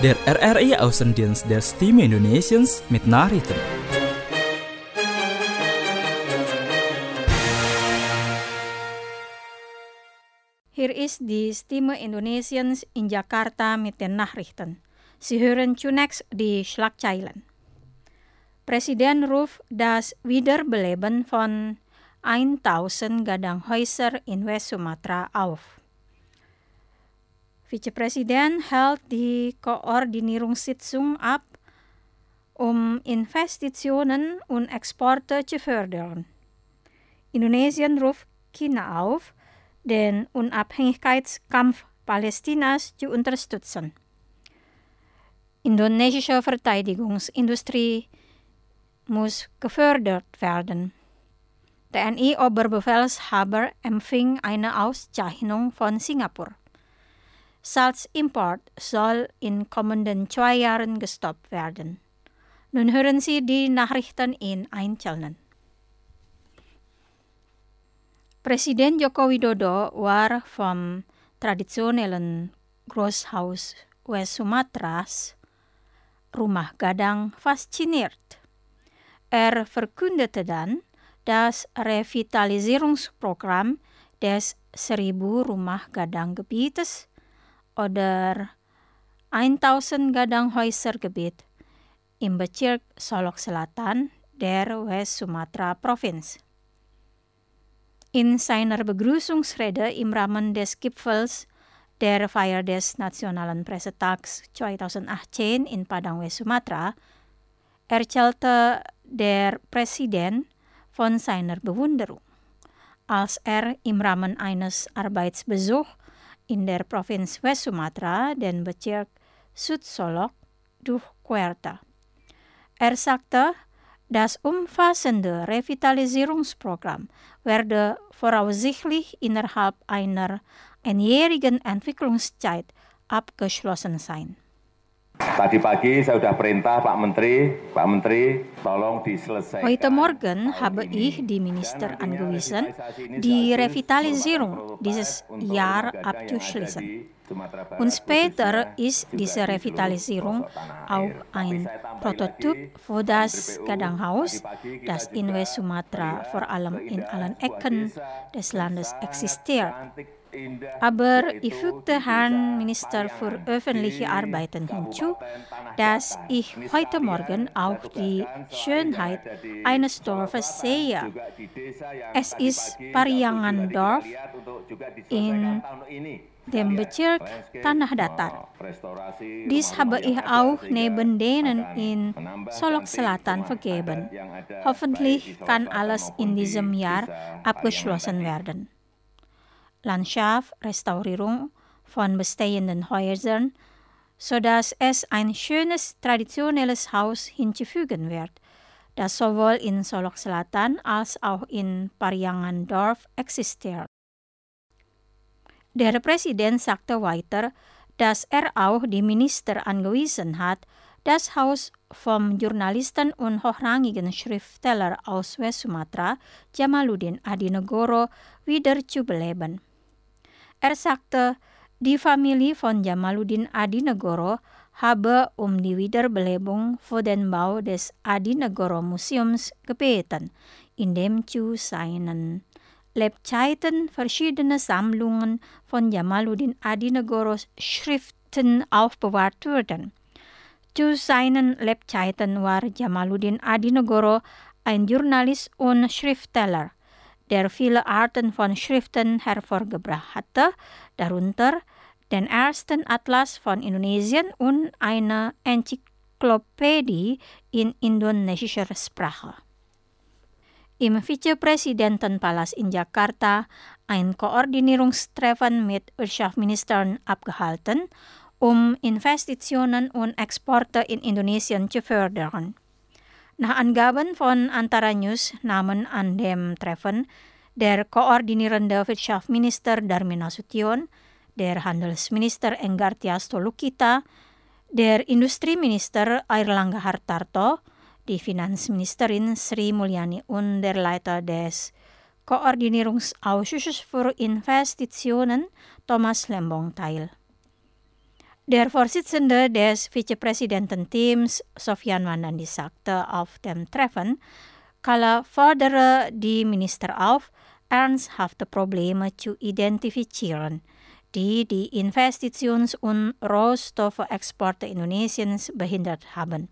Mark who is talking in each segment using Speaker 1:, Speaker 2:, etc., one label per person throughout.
Speaker 1: Der RRI Außendienst der Stimme Indonesiens mit Nachrichten.
Speaker 2: Hier ist die Stimme Indonesiens in Jakarta mit den Nachrichten. Sie hören zunächst die Schlagzeilen. Presiden ruft das Wiederbeleben von 1000 Gadang-Häuser in West-Sumatra auf. Vizepräsident hält die Koordinierungssitzung ab, Investitionen und Exporte zu fördern. Indonesien ruft China auf, den Unabhängigkeitskampf Palästinas zu unterstützen. Indonesische Verteidigungsindustrie muss gefördert werden. TNI-Oberbefehlshaber empfing eine Auszeichnung von Singapur. Salzimport soll in kommenden 2 Jahren gestoppt werden. Nun hören Sie die Nachrichten in Einzelnen. Presiden Joko Widodo war vom traditionellen Großhaus West-Sumatras, Rumah Gadang, fasziniert. Er verkündete dann das Revitalisierungsprogramm des 1000 Rumah Gadang-Gebietes oder 1000 Gadang-Häuser-Gebiet im Bezirk Solok Selatan der West-Sumatra-Provinz. In seiner Begrüßungsrede im Rahmen des Gipfels der Feier des Nationalen Pressetags 2018 in Padang, West-Sumatra, erzählte der Präsident von seiner Bewunderung, als er im Rahmen eines Arbeitsbesuchs in der Provinz West-Sumatra den Bezirk Südsolok durchquerte. Er sagte, das umfassende Revitalisierungsprogramm werde voraussichtlich innerhalb einer einjährigen Entwicklungszeit abgeschlossen sein.
Speaker 3: Tadi pagi saya sudah perintah Pak Menteri, tolong diselesaikan.
Speaker 2: Heute Morgen habe ich die Minister angewiesen, die Revitalisierung dieses Jahr abzuschließen. Und später ist diese Revitalisierung auch ein Prototyp für das Gadanghaus, das in West-Sumatra vor allem in allen Ecken des Landes existiert. Aber ich fügte Herrn Minister für öffentliche Arbeiten hinzu, dass ich heute Morgen auch die Schönheit eines Dorfes sehe. Es ist Pariangandorf in dem Bezirk Tanah Datar. Dies habe ich auch neben denen in Solok Selatan vergeben. Hoffentlich kann alles in diesem Jahr abgeschlossen werden. Landschaft-Restaurierung von bestehenden Häusern, sodass es ein schönes traditionelles Haus hinzufügen wird, das sowohl in Solok Selatan als auch in Pariangandorf existiert. Der Präsident sagte weiter, dass er auch die Minister angewiesen hat, das Haus vom Journalisten und hochrangigen Schriftsteller aus West-Sumatra, Jamaluddin Adinegoro, wieder zu beleben. Er sagte, die Familie von Jamaluddin Adinegoro habe die Wiederbelebung für den Bau des Adinegoro-Museums gebeten, in dem zu seinen Lebzeiten verschiedene Sammlungen von Jamaluddin Adinegoros Schriften aufbewahrt wurden. Zu seinen Lebzeiten war Jamaluddin Adinegoro ein Journalist und Schriftsteller, der viele Arten von Schriften hervorgebracht hatte, darunter den ersten Atlas von Indonesien und eine Enzyklopädie in indonesischer Sprache. Im Vizepräsidentenpalast in Jakarta ein Koordinierungstreffen mit Wirtschaftsministern abgehalten, Investitionen und Exporte in Indonesien zu fördern. Nach Angaben von Antara News nahmen an dem Treffen der koordinierende Wirtschaftsminister Darmin Nasution, der Handelsminister Enggar Tias Tolukita, der Industrieminister Airlangga Hartarto, die Finanzministerin Sri Mulyani und der Leiter des Koordinierungsausschusses für Investitionen Thomas Lembong teil. Der Vorsitzende des Vizepräsidententeams, Sofyan Wanandi, sagte auf dem Treffen, kala fordere die Minister auf, ernsthafte Probleme zu identifizieren, die die Investitions- und Rohstoffexporte Indonesiens behindert haben.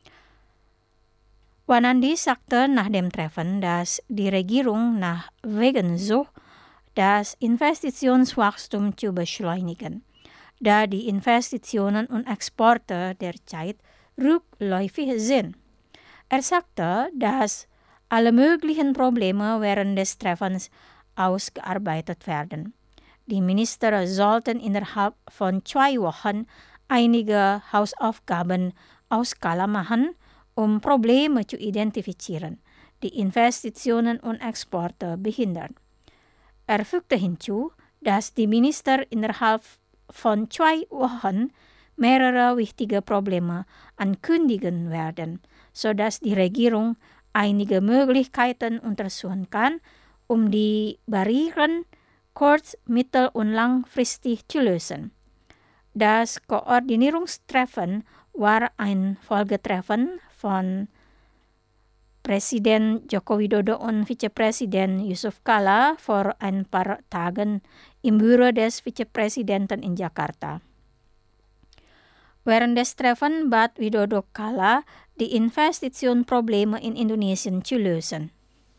Speaker 2: Wanandi sagte nach dem Treffen, dass die Regierung nach Wegen sucht, das Investitionswachstum zu beschleunigen, da die Investitionen und Exporte derzeit rückläufig sind. Er sagte, dass alle möglichen Probleme während des Treffens ausgearbeitet werden. Die Minister sollten innerhalb von 2 Wochen einige Hausaufgaben auf Skala machen, um Probleme zu identifizieren, die Investitionen und Exporte behindern. Er fügte hinzu, dass die Minister innerhalb von 2 Wochen mehrere wichtige Probleme ankündigen werden, sodass die Regierung einige Möglichkeiten untersuchen kann, um die Barrieren kurz-, mittel- und langfristig zu lösen. Das Koordinierungstreffen war ein Folgetreffen von Presiden Joko Widodo und Vizepräsident Yusuf Kala vor ein paar Tagen im Büro des Vizepräsidenten in Jakarta. Während des Treffens bat Widodo Kala, die Investitionsprobleme in Indonesien zu lösen.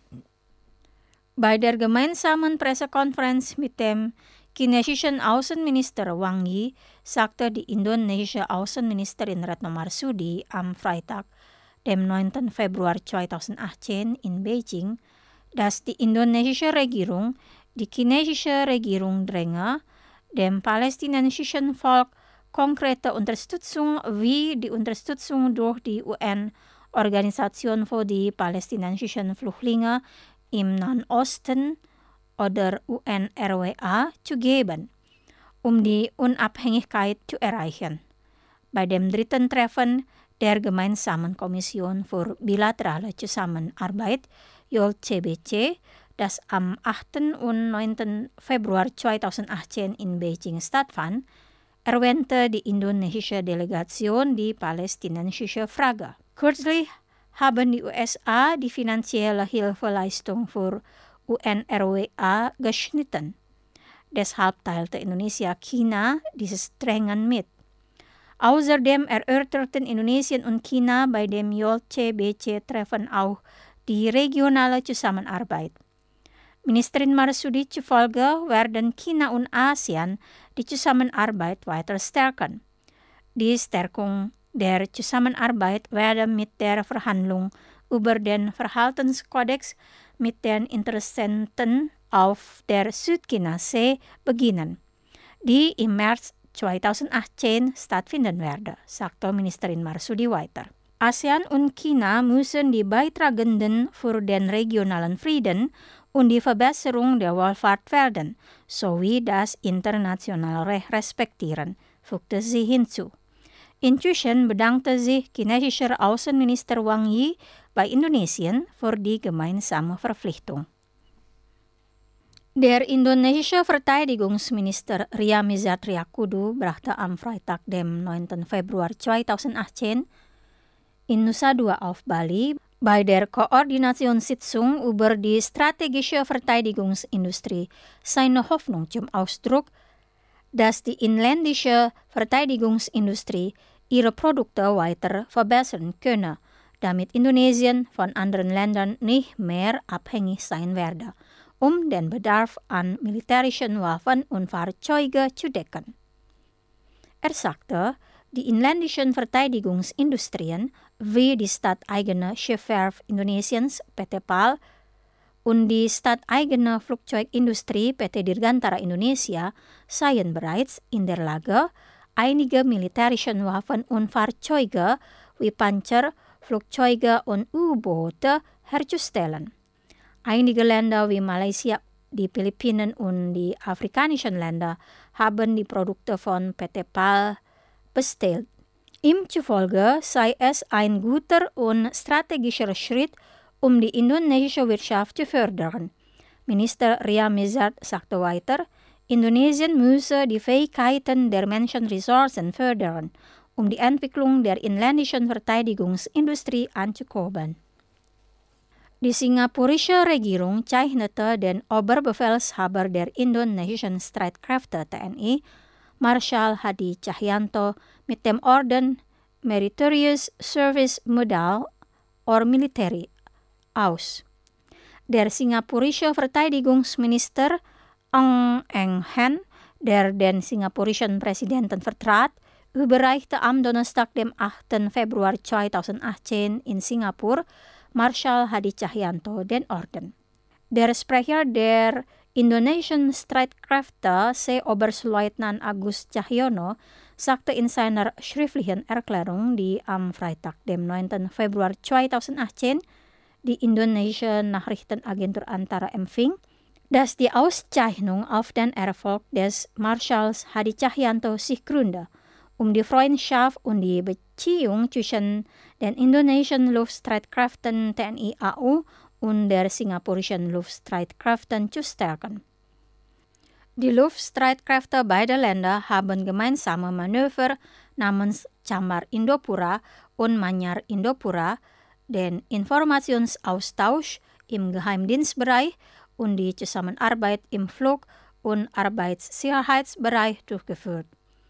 Speaker 2: Bei der gemeinsamen Pressekonferenz mit dem chinesischen Außenminister Wang Yi sagte die indonesische Außenministerin Retno Marsudi am Freitag, dem 9. Februar 2018 in Beijing, dass die indonesische Regierung die chinesische Regierung dränge, dem palästinensischen Volk konkrete Unterstützung wie die Unterstützung durch die UN-Organisation für die palästinensischen Flüchtlinge im Nahen Osten oder UNRWA zu geben, um die Unabhängigkeit zu erreichen. Bei dem 3. Treffen der Gemeinsamen Kommission für bilaterale Zusammenarbeit, JOLCBC, das am 8. und 9. Februar 2018 in Beijing stattfand, erwähnte die indonesische Delegation die palästinensische Frage. Kürzlich haben die USA die finanzielle Hilfeleistung für UNRWA geschnitten. Deshalb teilte Indonesia China dieses Drängen mit. Außerdem erörterten Indonesien und China bei dem JOLCBC-Treffen auch die regionale Zusammenarbeit. Ministerin Marsudi zufolge werden China und ASEAN die Zusammenarbeit weiter stärken. Die Stärkung der Zusammenarbeit werde mit der Verhandlung über den Verhaltenskodex mit den Interessenten auf der Südchina-See beginnen, die im März 2018 stattfinden werde, sagte Ministerin Marsudi weiter. ASEAN und China müssen die Beitragenden für den regionalen Frieden und die Verbesserung der Wohlfahrt werden, sowie das internationale Recht respektieren, fügte sie hinzu. Inzwischen bedankte sich chinesischer Außenminister Wang Yi bei Indonesien für die gemeinsame Verpflichtung. Der indonesische Verteidigungsminister Ryamizat Riyakudu brachte am Freitag, dem 9. Februar 2018, in Nusa Dua auf Bali bei der Koordinationssitzung über die strategische Verteidigungsindustrie seine Hoffnung zum Ausdruck, dass die inländische Verteidigungsindustrie ihre Produkte weiter verbessern könne, damit Indonesien von anderen Ländern nicht mehr abhängig sein werde, um den Bedarf an militärischen Waffen und Fahrzeugen zu decken. Er sagte, die inländischen Verteidigungsindustrien wie die stadteigene Schiffswerft Indonesiens PT PAL und die stadteigene Flugzeugindustrie PT Dirgantara Indonesia seien bereits in der Lage, einige militärische Waffen und Fahrzeuge wie Panzer, Flugzeuge und U-Boote herzustellen. Einige Länder wie Malaysia, die Philippinen und die afrikanischen Länder haben die Produkte von PT PAL bestellt. Ihm zufolge sei es ein guter und strategischer Schritt, um die indonesische Wirtschaft zu fördern. Minister Ryamizat sagte weiter, Indonesien müsse die Fähigkeiten der Menschen Ressourcen fördern, die Entwicklung der inländischen Verteidigungsindustrie anzukurbeln. Die singapurische Regierung zeichnete den Oberbefehlshaber der indonesischen Streitkräfte TNI, Marschall Hadi Cahyanto, mit dem Orden Meritorious Service Medal or Military aus. Der singapurische Verteidigungsminister Ng Eng Hen, der den singapurischen Präsidenten vertrat, überreichte am Donnerstag, dem 8. Februar 2018 in Singapur, Marschall Hadi Cahyanto den Orden. Der Sprecher der indonesischen Streitkräfte, Seeoberstleutnant Agus Cahyono, sagte in seiner schriftlichen Erklärung, die am Freitag, dem 9. Februar 2018, die indonesische Nachrichtenagentur Antara empfing, dass die Auszeichnung auf den Erfolg des Marschalls Hadi Cahyanto sich gründe, die Freundschaft und die Beziehung zwischen den indonesischen Luftstreitkräften TNI AU und der singapurischen Luftstreitkräften zu stärken. Die Luftstreitkräfte beider Länder haben gemeinsame Manöver namens Chamar Indopura und Manyar Indopura, den Informationsaustausch im Geheimdienstbereich und die Zusammenarbeit im Flug- und Arbeitssicherheitsbereich durchgeführt.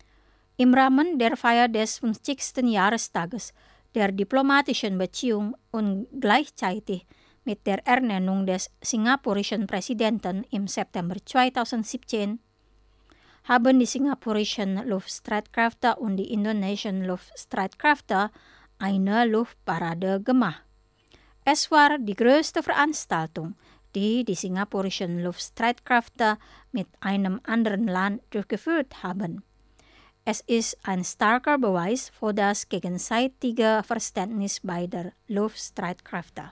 Speaker 2: Im Rahmen der Feier des 50. Jahrestages der diplomatischen Beziehung und gleichzeitig mit der Ernennung des singapurischen Präsidenten im September 2017 haben die singapurischen Luftstreitkräfte und die indonesischen Luftstreitkräfte eine Luftparade gemacht. Es war die größte Veranstaltung, die die singapurischen Luftstreitkräfte mit einem anderen Land durchgeführt haben. Es ist ein starker Beweis für das gegenseitige Verständnis beider Luftstreitkräfte.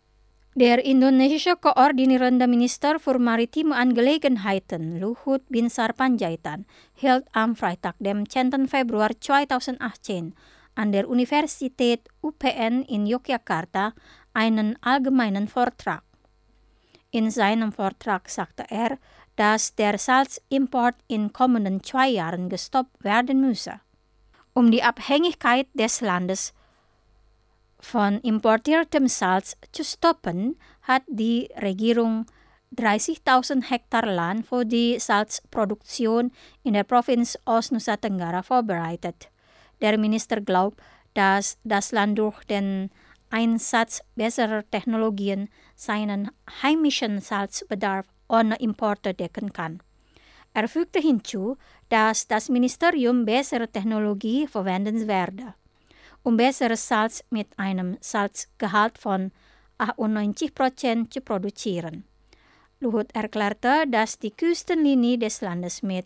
Speaker 2: Der indonesische koordinierende Minister für maritime Angelegenheiten, Luhut Binsar Panjaitan, hielt am Freitag, dem 10. Februar 2018, an der Universität UPN in Yogyakarta einen allgemeinen Vortrag. In seinem Vortrag sagte er, dass der Salzimport in kommenden 2 Jahren gestoppt werden müsse. Die Abhängigkeit des Landes von importiertem Salz zu stoppen, hat die Regierung 30.000 Hektar Land für die Salzproduktion in der Provinz Nusa Tenggara vorbereitet. Der Minister glaubt, dass das Land durch den Einsatz besserer Technologien seinen heimischen Salzbedarf ohne Importe decken kann. Er fügte hinzu, dass das Ministerium bessere Technologie verwenden werde, besseres Salz mit einem Salzgehalt von 98% zu produzieren. Luhut erklärte, dass die Küstenlinie des Landes mit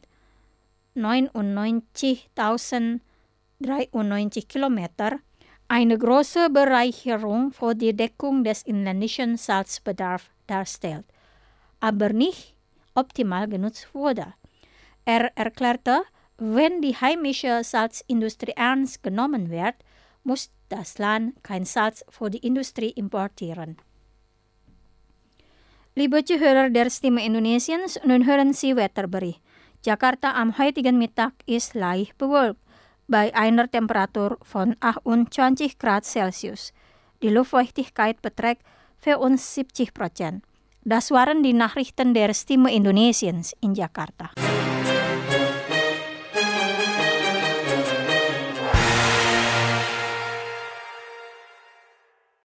Speaker 2: 99.093 Kilometer eine große Bereicherung für die Deckung des inländischen Salzbedarfs darstellt, aber nicht optimal genutzt wurde. Er erklärte, wenn die heimische Salzindustrie ernst genommen wird, muss das Land kein Salz für die Industrie importieren. Liebe Zuhörer der Stimme Indonesiens, nun hören Sie Wetterbericht. Jakarta am heutigen Mittag ist leicht bewölkt, bei einer Temperatur von 28 Grad Celsius. Die Luftfeuchtigkeit beträgt 74%. Das waren die Nachrichten der Stimme Indonesiens in Jakarta.